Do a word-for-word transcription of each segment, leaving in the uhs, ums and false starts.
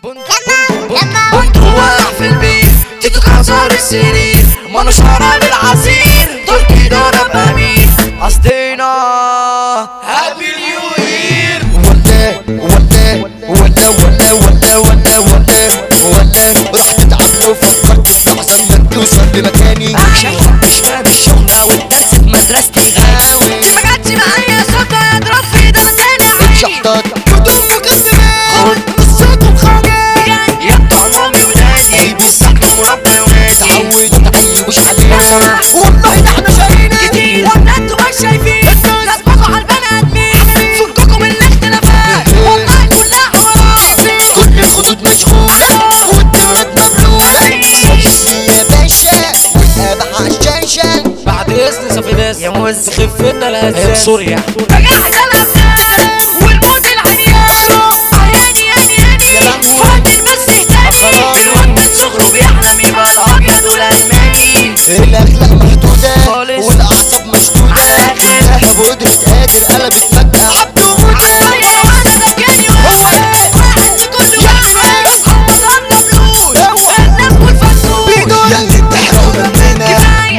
كنت واقع في البيت تيتو كسر السرير ما انا شرب العصير تركي ضرب امين قصدينا هابي نيو يير. ولا ولا ولا ولا ولا ولا ولا رحت اتعامل وفكرت احسن ما توصل لمكاني. شايفك مش فاهم الشغلة والدرس في مدرسة الغاوي ما جاتش معايا صوتها يضرب في ده تاني شحطات هدوم وكسبان قصته بخواجات يا طعمامي ولادي بالسكن مربي ولادي تعود متعيبوش علينا والله ده احنا شايفين كتير ولا انتوا مش شايفين لازمكوا عالبني ادمين فككوا من الاختلافات والله كلها حوارات كل الخطوط مشغولة والدماغ مبلولة يا باشا والابع عالشاشة بعد اذن صفي ناس يا موز خفتنا الهزاز سوريا بجهز الأساس والموت العيان عياني ياني ياني فوق المستهتاني الواد من صغره بيحلم يبقى الابيض والالماني الاخلاق محدودة خالص. والاعصاب مشدودة على الآخر. احنا بقدرة قادر قلب اتفتح حب وموتة يا واحدة ده جاني واحد واحد لكل واحد هو ضربنا بلول النب والفسول يا اللي بتحرقوا دمنا كفاية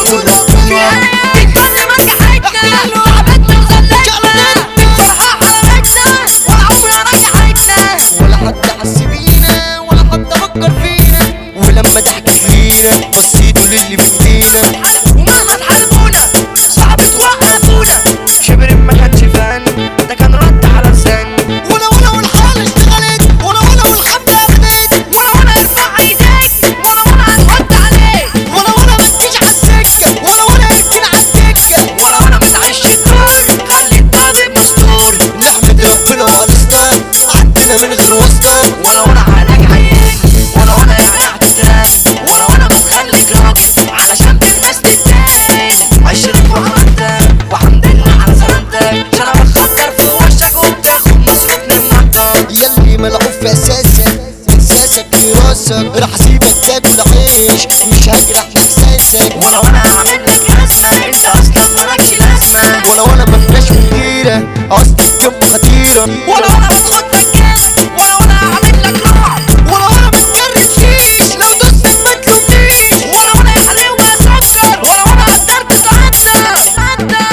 كفاية بتكلم رجعتنا تعبتنا وزلتنا تكفرها حرارتنا ولا عمرها رجعتنا ولا حد حس بينا ولا حد فكر فينا ولما ضحكت لينا بصيتوا للي في ايدينا ومهما تحاربونا صعب توقفونا شبر ما كانش فن ده كان رد على لسان ولا ولا والحالة اشتغلت ولا ولا والحبة اخدت ولا وانا ارفع ايديك ولا وانا هنحط عليك ولا ولا ما تجيش عالسكة ولا ولا ادينا عالدكة ولا وانا متعيش الدور خلي الطبيب مستور نحمد ربنا وخلصنا عدينا من غير واسطة ولا وانا علاج عيان ولا وانا يعني هتتران ولا وانا بتخليك راجل علشان في الناس تتدان عشرة وعملتك وحمد لله على سلامتك عشان انا بخطر في وشك وبتاخد مصروف من منطق ياللي ملعوب في اساسك احساسك في راسك راح اسيبك تاكل عيش مش هجرح احساسك ولا وانا هعمل لك رسمة انت اصلا مالكش لازمة ولا وانا بفلاش من غيرك اصلك تبقى خطيرة ولا وانا بسخط لك جامد ولا وانا هعمل لك رعب ولا وانا بتجرد فيش لو دوستك ما تلومنيش ولا وانا يعني وبسكر ولا وانا قدرت اتعدى اتعدى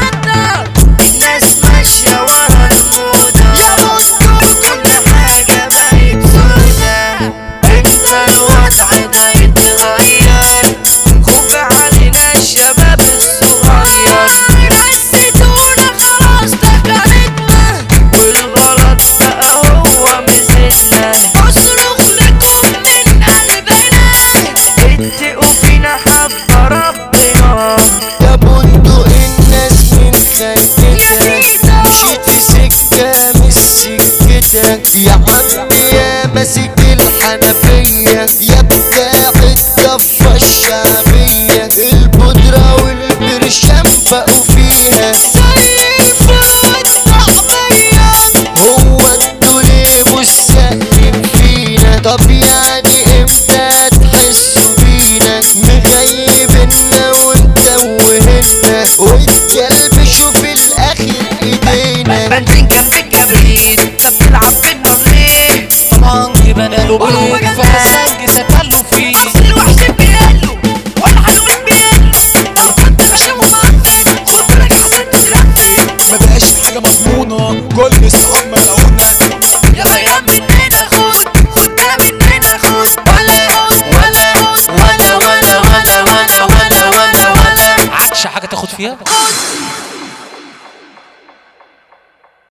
اتعدى الناس ماشية ورا الموضة كل حاجة بقت سودة امتى الوضع ده يتغير خوف علينا الشباب الصغير نسيتونا خلاص تكرتنا والغلط بقى هو مزلة اصرخ لكم من قلبنا اتقوا فينا حبة ربنا يا بندق الناس من خلتك مشيت في سكة مش سكتك يا عم يا ماسك الحنفية يا بتاع الضفة الشعبية البودرة والبرشام بقوا فيها زي الفرد طعمية هو انتوا ليه مستقلين فينا طب يعني امتى تحسوا بينا مغيبنا ومتوهنا والكلب شوف الاخر ايدينا بنزين جنب الكبريت طب تلعب في النار ليه مانجي بناله بيت فسنج تتلوا فيه الوحش بيقلوا والحلوين بيقلوا انا كنت ماشي مغفل خد بالك احسن تتغفل ما بقاش في حاجة مضمونة كل الصحاب ملعونة يلا يا مننا خد خد ده مننا خد ولا ولا ولا ولا ولا ولا ولا ولا ولا ولا عكش حاجة تاخد فيها خد